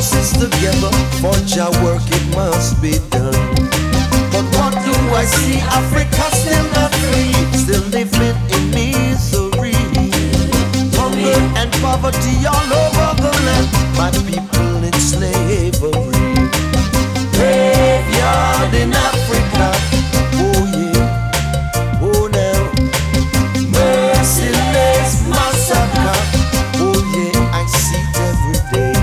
forces together, for Jah work it must be done. But what do I see? Africa still not free, still living in misery. Hunger and poverty all over the land, my people in slavery. Graveyard in Africa, oh yeah, oh now. Merciless massacre, oh yeah, I see it every day.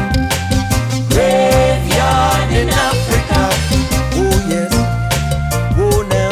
Graveyard in Africa, oh yes, oh now.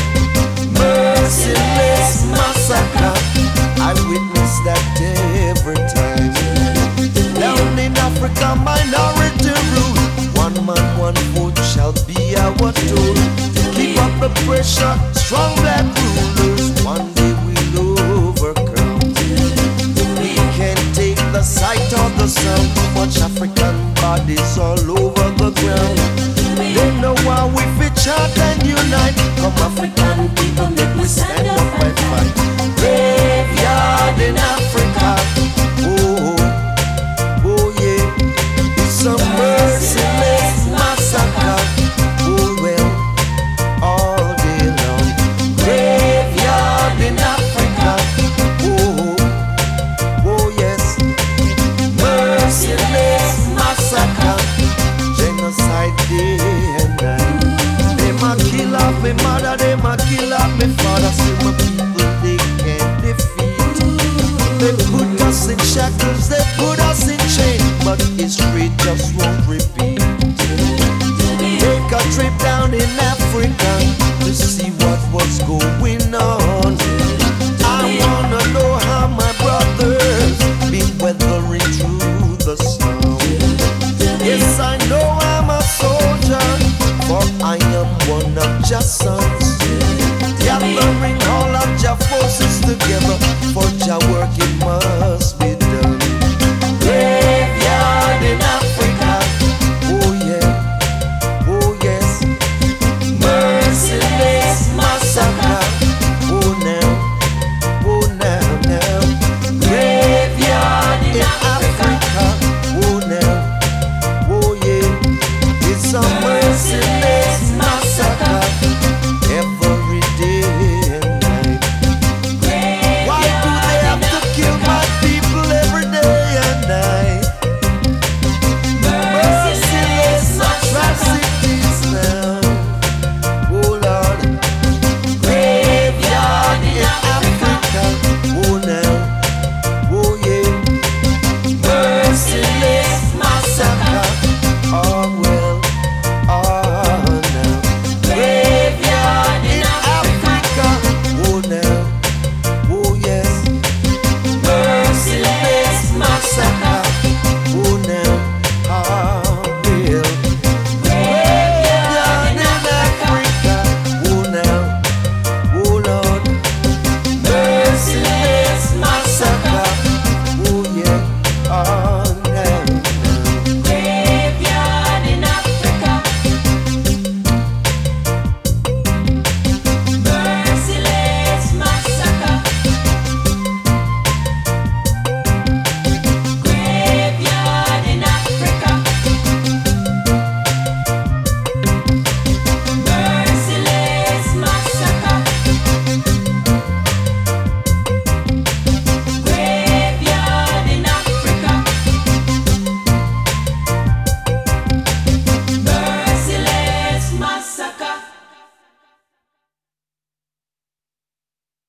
Merciless massacre, I witness that every time. Down in Africa, minority rule. One man, one vote shall be our tool. Keep up the pressure, strong black rulers. One day we'll overcome. We can't take the sight or the sound. Too much African bodies all over the ground. They know why we fit chant and unite. Come African people, make we stand up and fight. Graveyard in Africa, oh, oh yeah. It's a merciless massacre, oh well, all day long. Graveyard in Africa, oh, oh yes. Merciless massacre, genocide day and night. They ma kill off me mother, they ma kill off me father. See my people they can't defeat. They put us in shackles, they put us in chains, but history just won't repeat. Take a trip down in Africa to see what was going on. I wanna know how my brothers been weathering through the storm. Yes, I know I'm a soldier, for I am one of Jah's sons. Gathering all of Jah forces together, for Jah work it must be